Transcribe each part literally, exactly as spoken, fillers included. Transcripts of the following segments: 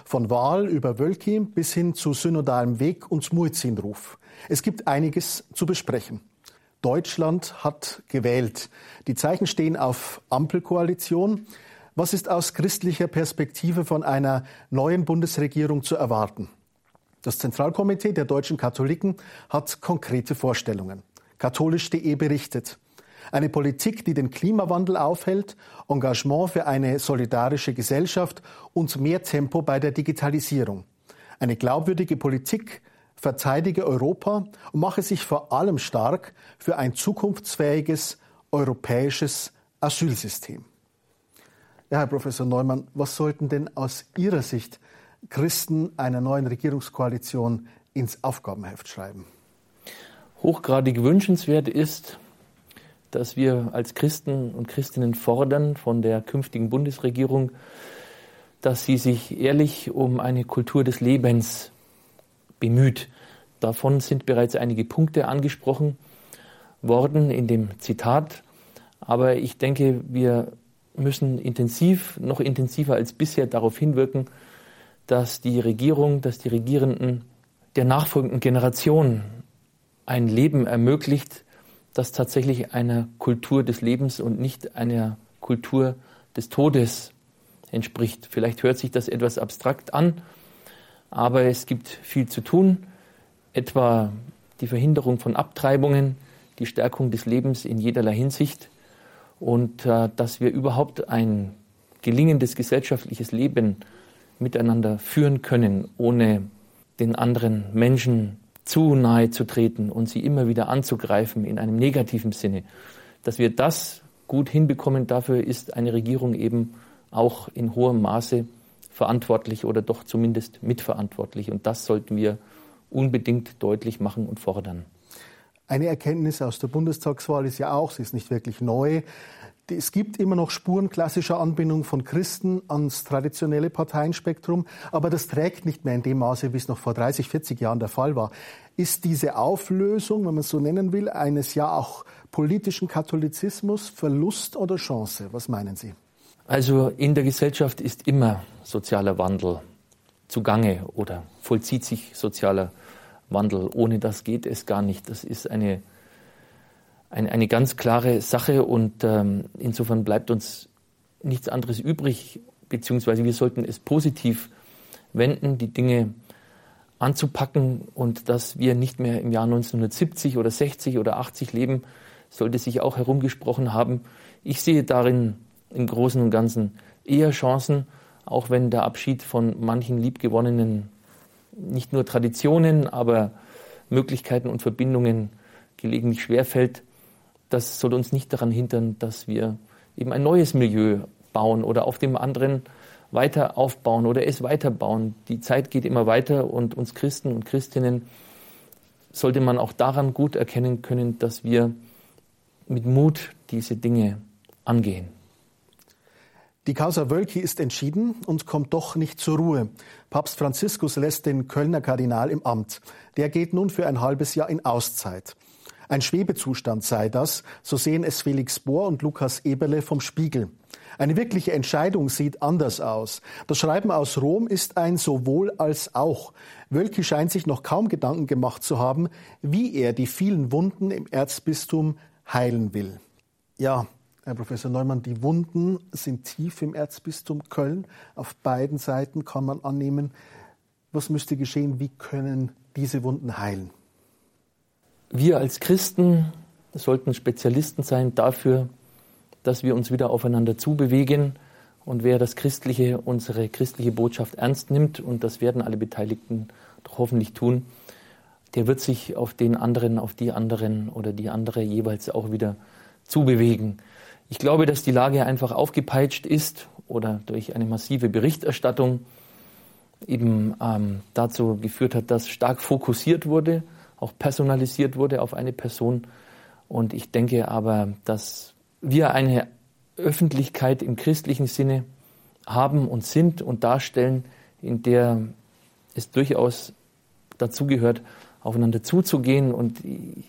Von Wahl über Wölki bis hin zu synodalem Weg und Muezzinruf. Es gibt einiges zu besprechen. Deutschland hat gewählt. Die Zeichen stehen auf Ampelkoalition. Was ist aus christlicher Perspektive von einer neuen Bundesregierung zu erwarten? Das Zentralkomitee der deutschen Katholiken hat konkrete Vorstellungen. katholisch punkt de berichtet. Eine Politik, die den Klimawandel aufhält, Engagement für eine solidarische Gesellschaft und mehr Tempo bei der Digitalisierung. Eine glaubwürdige Politik verteidige Europa und mache sich vor allem stark für ein zukunftsfähiges europäisches Asylsystem. Ja, Herr Professor Neumann, was sollten denn aus Ihrer Sicht Christen einer neuen Regierungskoalition ins Aufgabenheft schreiben? Hochgradig wünschenswert ist, dass wir als Christen und Christinnen fordern von der künftigen Bundesregierung, dass sie sich ehrlich um eine Kultur des Lebens bemüht. Davon sind bereits einige Punkte angesprochen worden in dem Zitat. Aber ich denke, wir müssen intensiv, noch intensiver als bisher darauf hinwirken, dass die Regierung, dass die Regierenden der nachfolgenden Generation ein Leben ermöglicht, das tatsächlich einer Kultur des Lebens und nicht einer Kultur des Todes entspricht. Vielleicht hört sich das etwas abstrakt an, aber es gibt viel zu tun, etwa die Verhinderung von Abtreibungen, die Stärkung des Lebens in jederlei Hinsicht und äh, dass wir überhaupt ein gelingendes gesellschaftliches Leben miteinander führen können, ohne den anderen Menschen zu nahe zu treten und sie immer wieder anzugreifen in einem negativen Sinne. Dass wir das gut hinbekommen, dafür ist eine Regierung eben auch in hohem Maße verantwortlich oder doch zumindest mitverantwortlich. Und das sollten wir unbedingt deutlich machen und fordern. Eine Erkenntnis aus der Bundestagswahl ist ja auch, sie ist nicht wirklich neu, es gibt immer noch Spuren klassischer Anbindung von Christen ans traditionelle Parteienspektrum, aber das trägt nicht mehr in dem Maße, wie es noch vor dreißig, vierzig Jahren der Fall war. Ist diese Auflösung, wenn man es so nennen will, eines ja auch politischen Katholizismus Verlust oder Chance? Was meinen Sie? Also in der Gesellschaft ist immer sozialer Wandel zugange oder vollzieht sich sozialer Wandel. Ohne das geht es gar nicht. Das ist eine Eine, eine ganz klare Sache und ähm, insofern bleibt uns nichts anderes übrig, beziehungsweise wir sollten es positiv wenden, die Dinge anzupacken und dass wir nicht mehr im Jahr neunzehnhundertsiebzig oder sechzig oder achtzig leben, sollte sich auch herumgesprochen haben. Ich sehe darin im Großen und Ganzen eher Chancen, auch wenn der Abschied von manchen liebgewonnenen, nicht nur Traditionen, aber Möglichkeiten und Verbindungen gelegentlich schwerfällt. Das soll uns nicht daran hindern, dass wir eben ein neues Milieu bauen oder auf dem anderen weiter aufbauen oder es weiterbauen. Die Zeit geht immer weiter und uns Christen und Christinnen sollte man auch daran gut erkennen können, dass wir mit Mut diese Dinge angehen. Die Causa Wölki ist entschieden und kommt doch nicht zur Ruhe. Papst Franziskus lässt den Kölner Kardinal im Amt. Der geht nun für ein halbes Jahr in Auszeit. Ein Schwebezustand sei das, so sehen es Felix Bohr und Lukas Eberle vom Spiegel. Eine wirkliche Entscheidung sieht anders aus. Das Schreiben aus Rom ist ein sowohl als auch. Wölki scheint sich noch kaum Gedanken gemacht zu haben, wie er die vielen Wunden im Erzbistum heilen will. Ja, Herr Professor Neumann, die Wunden sind tief im Erzbistum Köln. Auf beiden Seiten kann man annehmen. Was müsste geschehen? Wie können diese Wunden heilen? Wir als Christen sollten Spezialisten sein dafür, dass wir uns wieder aufeinander zubewegen. Und wer das Christliche, unsere christliche Botschaft ernst nimmt, und das werden alle Beteiligten doch hoffentlich tun, der wird sich auf den anderen, auf die anderen oder die andere jeweils auch wieder zubewegen. Ich glaube, dass die Lage einfach aufgepeitscht ist oder durch eine massive Berichterstattung eben ähm, dazu geführt hat, dass stark fokussiert wurde, auch personalisiert wurde auf eine Person. Und ich denke aber, dass wir eine Öffentlichkeit im christlichen Sinne haben und sind und darstellen, in der es durchaus dazugehört, aufeinander zuzugehen. Und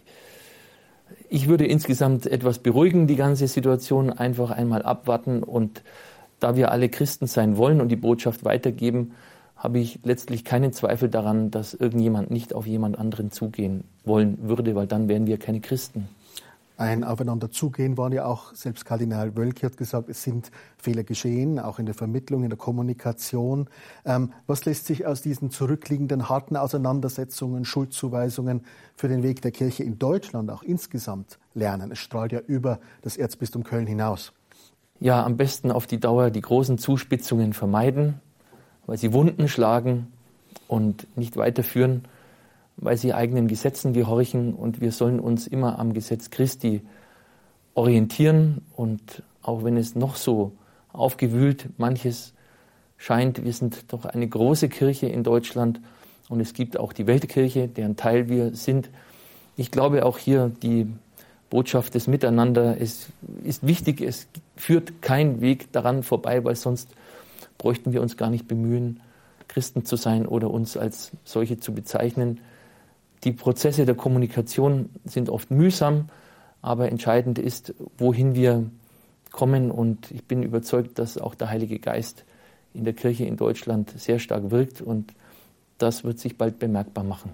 ich würde insgesamt etwas beruhigen, die ganze Situation, einfach einmal abwarten. Und da wir alle Christen sein wollen und die Botschaft weitergeben, habe ich letztlich keinen Zweifel daran, dass irgendjemand nicht auf jemand anderen zugehen wollen würde, weil dann wären wir keine Christen. Ein Aufeinanderzugehen waren ja auch, selbst Kardinal Wölki hat gesagt, es sind Fehler geschehen, auch in der Vermittlung, in der Kommunikation. Ähm, was lässt sich aus diesen zurückliegenden harten Auseinandersetzungen, Schuldzuweisungen für den Weg der Kirche in Deutschland auch insgesamt lernen? Es strahlt ja über das Erzbistum Köln hinaus. Ja, am besten auf die Dauer die großen Zuspitzungen vermeiden, weil sie Wunden schlagen und nicht weiterführen, weil sie eigenen Gesetzen gehorchen, und wir sollen uns immer am Gesetz Christi orientieren. Und auch wenn es noch so aufgewühlt manches scheint, wir sind doch eine große Kirche in Deutschland, und es gibt auch die Weltkirche, deren Teil wir sind. Ich glaube auch hier die Botschaft des Miteinander, es ist wichtig, es führt kein Weg daran vorbei, weil sonst bräuchten wir uns gar nicht bemühen, Christen zu sein oder uns als solche zu bezeichnen. Die Prozesse der Kommunikation sind oft mühsam, aber entscheidend ist, wohin wir kommen. Und ich bin überzeugt, dass auch der Heilige Geist in der Kirche in Deutschland sehr stark wirkt, und das wird sich bald bemerkbar machen.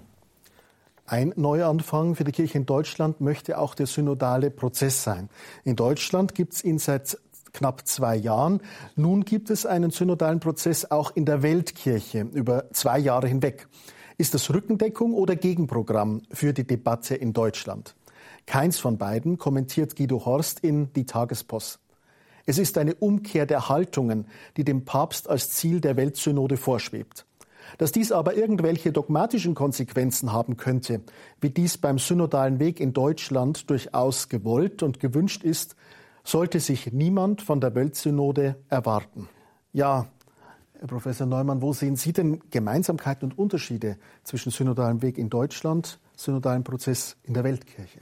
Ein Neuanfang für die Kirche in Deutschland möchte auch der synodale Prozess sein. In Deutschland gibt es ihn seit knapp zwei Jahren. Nun gibt es einen synodalen Prozess auch in der Weltkirche über zwei Jahre hinweg. Ist das Rückendeckung oder Gegenprogramm für die Debatte in Deutschland? Keins von beiden kommentiert Guido Horst in Die Tagespost. Es ist eine Umkehr der Haltungen, die dem Papst als Ziel der Weltsynode vorschwebt. Dass dies aber irgendwelche dogmatischen Konsequenzen haben könnte, wie dies beim synodalen Weg in Deutschland durchaus gewollt und gewünscht ist, sollte sich niemand von der Weltsynode erwarten. Ja, Herr Professor Neumann, wo sehen Sie denn Gemeinsamkeiten und Unterschiede zwischen synodalem Weg in Deutschland, synodalem Prozess in der Weltkirche?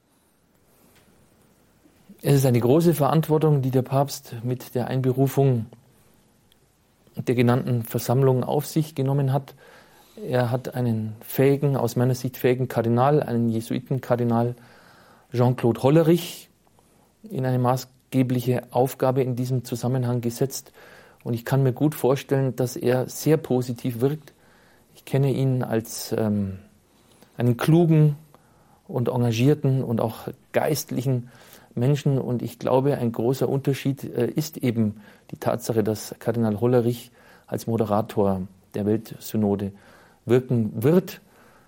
Es ist eine große Verantwortung, die der Papst mit der Einberufung der genannten Versammlung auf sich genommen hat. Er hat einen fähigen, aus meiner Sicht fähigen Kardinal, einen Jesuitenkardinal Jean-Claude Hollerich, in eine maßgebliche Aufgabe in diesem Zusammenhang gesetzt. Und ich kann mir gut vorstellen, dass er sehr positiv wirkt. Ich kenne ihn als ähm, einen klugen und engagierten und auch geistlichen Menschen. Und ich glaube, ein großer Unterschied äh, ist eben die Tatsache, dass Kardinal Hollerich als Moderator der Weltsynode wirken wird.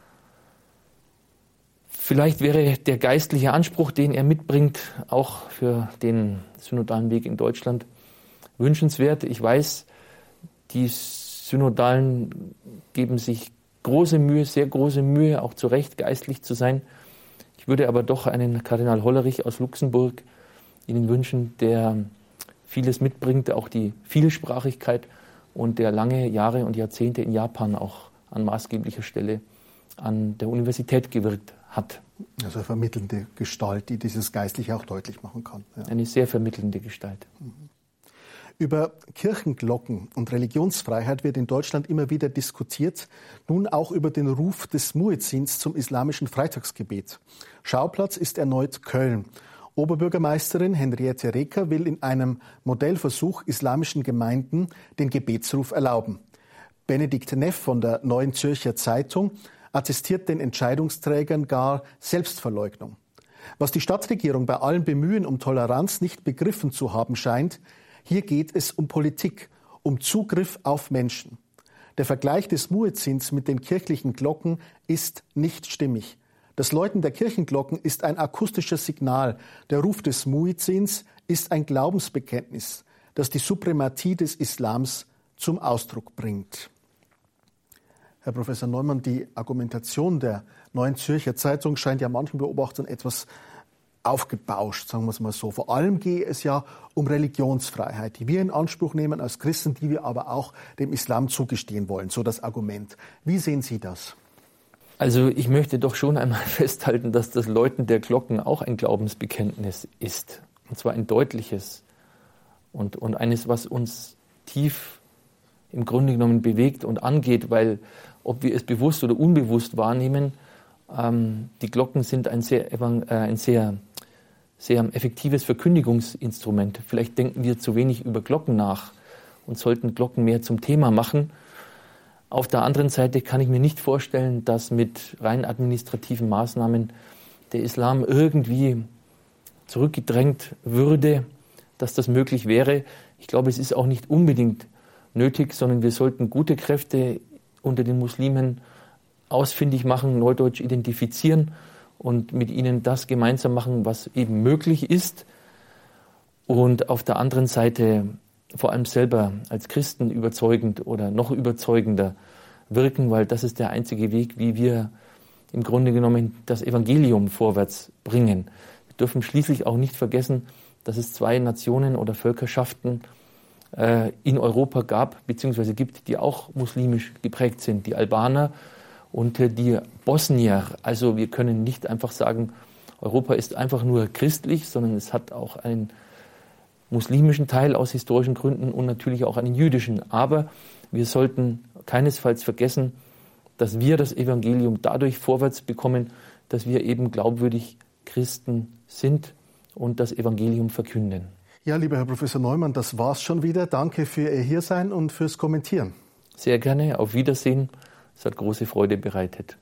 Vielleicht wäre der geistliche Anspruch, den er mitbringt, auch für den synodalen Weg in Deutschland wünschenswert. Ich weiß, die Synodalen geben sich große Mühe, sehr große Mühe, auch zu Recht geistlich zu sein. Ich würde aber doch einen Kardinal Hollerich aus Luxemburg Ihnen wünschen, der vieles mitbringt, auch die Vielsprachigkeit, und der lange Jahre und Jahrzehnte in Japan auch an maßgeblicher Stelle an der Universität gewirkt hat. Also eine vermittelnde Gestalt, die dieses Geistliche auch deutlich machen kann. Ja. Eine sehr vermittelnde Gestalt. Mhm. Über Kirchenglocken und Religionsfreiheit wird in Deutschland immer wieder diskutiert, nun auch über den Ruf des Muezzins zum islamischen Freitagsgebet. Schauplatz ist erneut Köln. Oberbürgermeisterin Henriette Reker will in einem Modellversuch islamischen Gemeinden den Gebetsruf erlauben. Benedikt Neff von der Neuen Zürcher Zeitung attestiert den Entscheidungsträgern gar Selbstverleugnung. Was die Stadtregierung bei allem Bemühen um Toleranz nicht begriffen zu haben scheint: Hier geht es um Politik, um Zugriff auf Menschen. Der Vergleich des Muezzins mit den kirchlichen Glocken ist nicht stimmig. Das Läuten der Kirchenglocken ist ein akustisches Signal. Der Ruf des Muezzins ist ein Glaubensbekenntnis, das die Suprematie des Islams zum Ausdruck bringt. Herr Professor Neumann, die Argumentation der Neuen Zürcher Zeitung scheint ja manchen Beobachtern etwas aufgebauscht, sagen wir es mal so. Vor allem gehe es ja um Religionsfreiheit, die wir in Anspruch nehmen als Christen, die wir aber auch dem Islam zugestehen wollen, so das Argument. Wie sehen Sie das? Also ich möchte doch schon einmal festhalten, dass das Läuten der Glocken auch ein Glaubensbekenntnis ist. Und zwar ein deutliches und, und eines, was uns tief im Grunde genommen bewegt und angeht, weil ob wir es bewusst oder unbewusst wahrnehmen, ähm, die Glocken sind ein sehr, äh, ein sehr, sehr effektives Verkündigungsinstrument. Vielleicht denken wir zu wenig über Glocken nach und sollten Glocken mehr zum Thema machen. Auf der anderen Seite kann ich mir nicht vorstellen, dass mit rein administrativen Maßnahmen der Islam irgendwie zurückgedrängt würde, dass das möglich wäre. Ich glaube, es ist auch nicht unbedingt nötig, sondern wir sollten gute Kräfte unter den Muslimen ausfindig machen, neudeutsch identifizieren und mit ihnen das gemeinsam machen, was eben möglich ist. Und auf der anderen Seite vor allem selber als Christen überzeugend oder noch überzeugender wirken, weil das ist der einzige Weg, wie wir im Grunde genommen das Evangelium vorwärts bringen. Wir dürfen schließlich auch nicht vergessen, dass es zwei Nationen oder Völkerschaften äh, in Europa gab, beziehungsweise gibt, die auch muslimisch geprägt sind, die Albaner und äh, die Bosnier. Also wir können nicht einfach sagen, Europa ist einfach nur christlich, sondern es hat auch einen muslimischen Teil aus historischen Gründen und natürlich auch einen jüdischen. Aber wir sollten keinesfalls vergessen, dass wir das Evangelium dadurch vorwärts bekommen, dass wir eben glaubwürdig Christen sind und das Evangelium verkünden. Ja, lieber Herr Professor Neumann, das war's schon wieder. Danke für Ihr Hiersein und fürs Kommentieren. Sehr gerne. Auf Wiedersehen. Es hat große Freude bereitet.